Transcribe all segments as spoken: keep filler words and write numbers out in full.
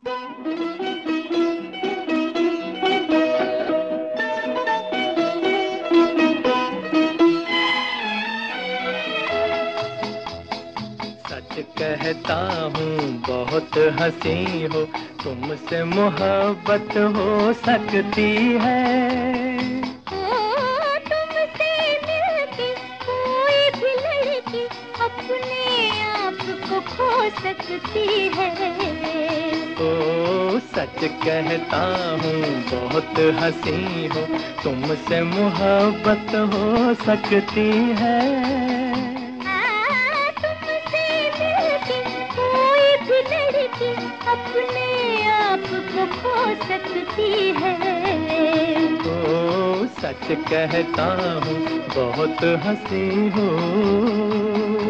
सच कहता हूँ बहुत हंसी हो, तुमसे मोहब्बत हो सकती है। ओ, तुमसे मिलके कोई भी लड़की अपने आप को खो सकती है। ओ सच कहता हूँ बहुत हंसी हो, तुमसे मोहब्बत हो सकती है। अपने आप को खो सकती है। ओ सच कहता हूँ बहुत हंसी हो।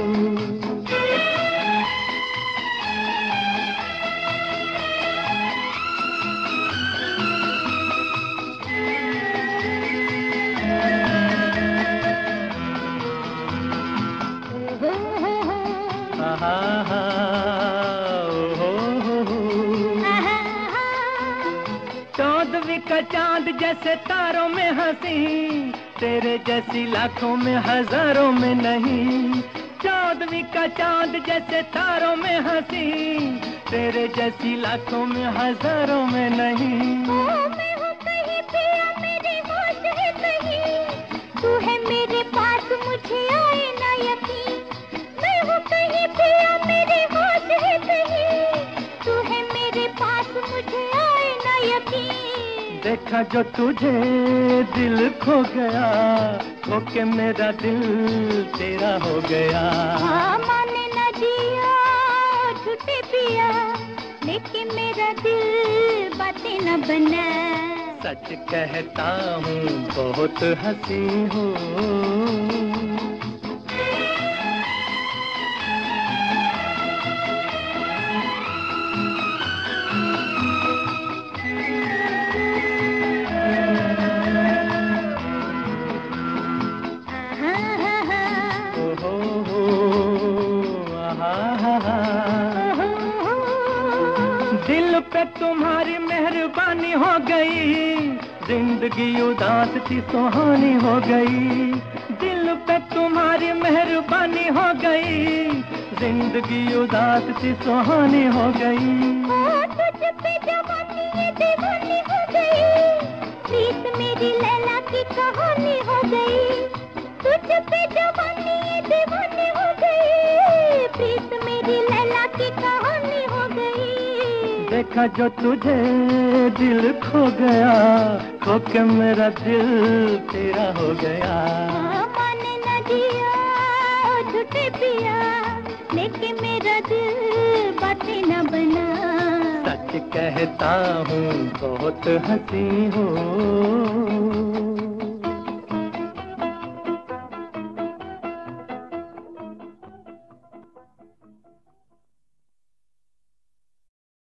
चौदहवीं का चांद जैसे तारों में हंसी, तेरे जैसी लाखों में हजारों में नहीं। चौदहवीं का चांद जैसे तारों में हंसी, तेरे जैसी लाखों में हजारों में नहीं। ओ, मैं हूँ कहीं पिया मेरे होश है कहीं, तू है मेरे पास मुझे आए ना यकीन। मैं हूँ कहीं पिया मेरे होश है कहीं, तू है मेरे पास मुझे आए ना यकीन। देखा जो तुझे दिल खो गया, खो के मेरा दिल तेरा हो गया। हाँ, माने न दिया झूठे पिया, लेकिन मेरा दिल बातें न बना। सच कहता हूँ बहुत हंसी हो। दिल पे तुम्हारी मेहरबानी हो गई, जिंदगी उदास थी सुहानी हो गई। दिल पे तुम्हारी मेहरबानी हो गई, जिंदगी उदास थी सुहानी हो गई। ओ, तुझ पे जवानी ये दीवानी हो गई, प्रीत मेरी लैला की कहानी हो गई। तुझ पे जवानी ये दीवानी हो गई, प्रीत मेरी लैला की कहानी हो गई। देखा जो तुझे दिल खो गया, खो के मेरा दिल तेरा हो गया। माने न दिया झूठे पिया, लेकिन मेरा दिल बातें न बना। सच कहता हूँ बहुत हंसी हो।